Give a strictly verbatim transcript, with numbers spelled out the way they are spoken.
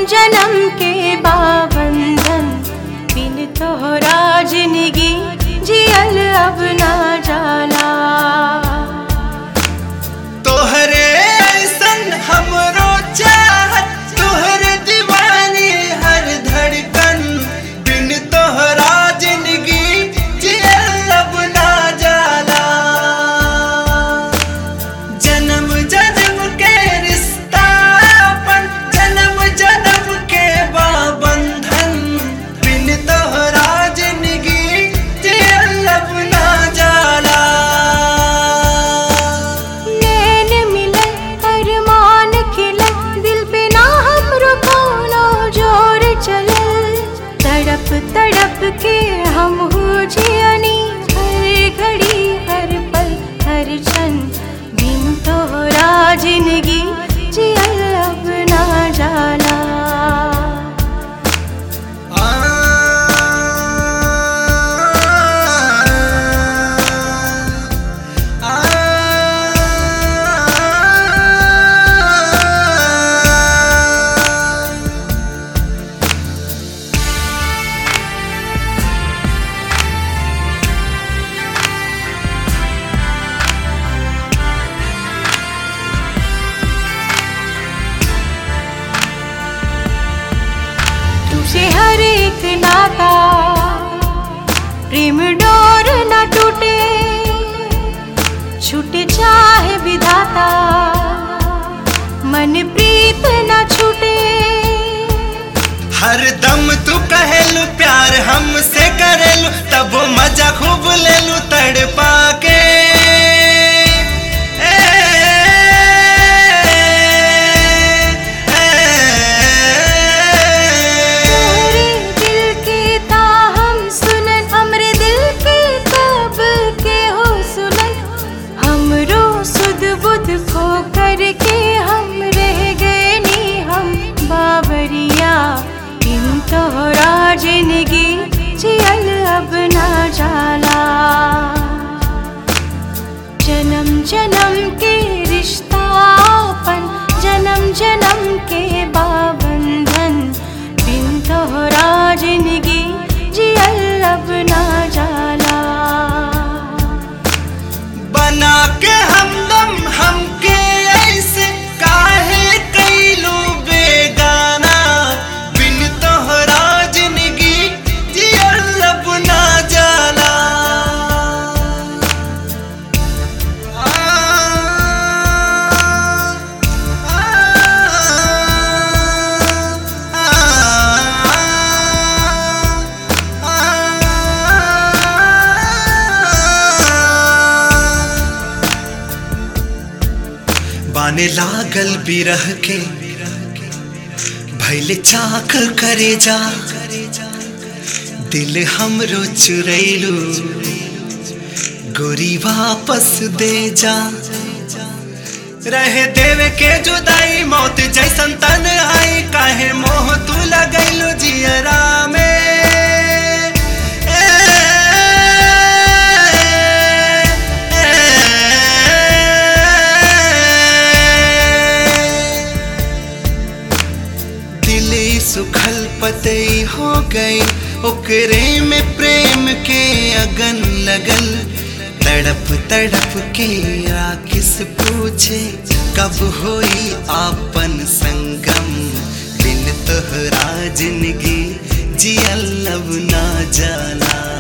जन्म के बाबंधन, बिन तोहरा जिंदगी जियल अब ना जाला। तोहरे ऐसन हमरो चाहत, तोहरे दीवानी हर धड़कन, बिन तोहरा जिंदगी जियल अब ना जाला। जन्म जन्म के रिश्ता अपन, जन्म जन्म के बाबंधन, बिन तोहरा जिंदगी जियल अब ना जाला। नैन मिलन अरमान खिलन, दिल पे ना हमरो कोनो जोर चलल। तड़प तड़प के हम हो जियनी, हर घड़ी हर पल हर क्षण, बिन तोहरा जिंदगी जियल अब ना जाला। आ, आ, तुझसे हर एक नाता प्रेम डोर न टूटे, छूटे चाहे विधाता मन प्रीत न छूटे। हर दम तू कहेलू प्यार हमसे करेलू, तब मजा खूब लेलू तड़पा के। ए, ए, तोरे दिल के ताहम सुनन, हमरे दिल के कब के हो सुनन। हमरो सुध बुध खो करके हम रह गए नी हम बाबरिया, बिन तोहरा जिंदगी जियल अब ना जाला। जन्म जन्म के रिश्ता अपन, जन्म जन्म के बाबंधन, बिन तोहरा जिंदगी जियल अब ना जाला। बना के हमदम हमके ऐसे काहे कैलू बेगाना, बिन तोहरा जिंदगी जियल अब ना जाला। आ, आ, आ, आ, बाने लागल बिरह के भैले चाकल करे जा, दिल हमरो चुरैलू गोरी वापस दे जा। रहे देवे के जुदाई मौत जैसन तन आई, काहे मोह तू लगैलू जियरा में। ए, ए, दिल सुखल पतई हो गई, ओकरे में प्रेम के अगन लगल। तड़प तड़प के राखिस पूछे, कब होई आपन संगम, बिन तोहरा जिंदगी जियल अब ना जाला।